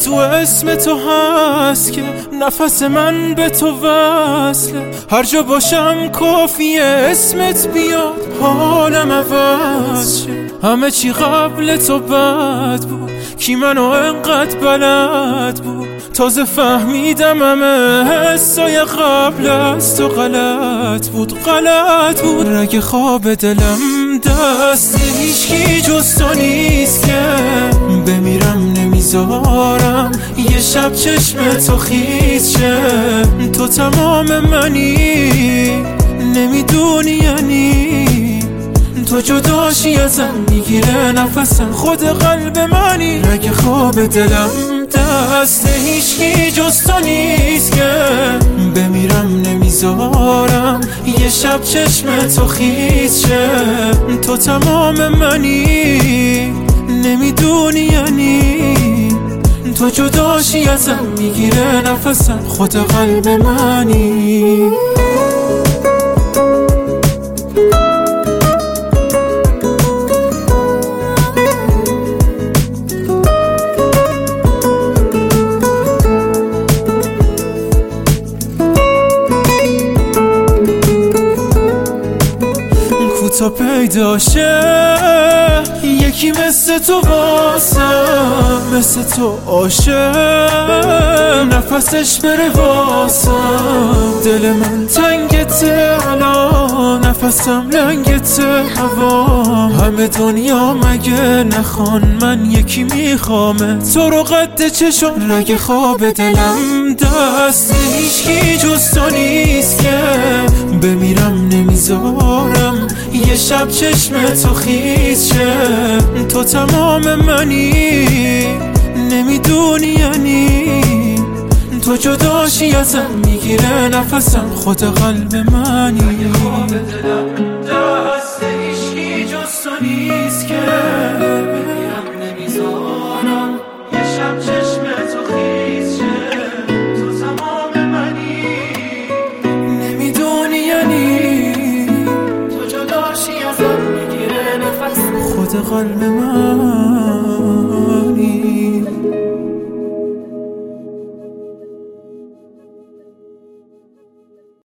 تو اسم تو هست که نفس من به تو وصله. هر جا باشم کافیه اسمت بیاد حالم عوض شه. همه چی قبل تو بد بود، کی منو انقدر بلد بود. تازه فهمیدم همه حسای قبل از تو غلط بود. رگ خواب دلم دست هیچکی جز تو نیست که بمیرم نمیذارم یه شب چشم تو خیس شه. تو تمام منی نمیدونی یعنی تو جداشی ازم میگیره نفسم خود قلب منی. رگ خواب دلم دست هیچکی جز تو نیست که بمیرم نمیذارم یه شب چشم تو خیس شه. تو تمام منی نمیدونی یعنی تو جداشی ازم میگیره نفسم خود قلب منی. تا پیدا شه یکی مثل تو واسم، مثل تو عاشق نفسش بره واسم. دل من تنگته الان نفسم لنگته هوام. همه دنیا مگه نخوان من یکی میخوامه تو رو قد چشم. رگ خواب دلم دست هیچکی جز تو نیست که بمیرم نمیذارم یه شب چشم تو خیس شه. تو تمام منی نمیدونی یعنی تو جداشی ازم میگیره نفسم خود قلب منی. خواب دلم دست هیچکی جز تو نیست که بمیرم نمیذارم یه شب چشم تو خیس شه. تو تمام منی نمیدونی یعنی تو جداشی ازم میگیره نفسم خود قلب من.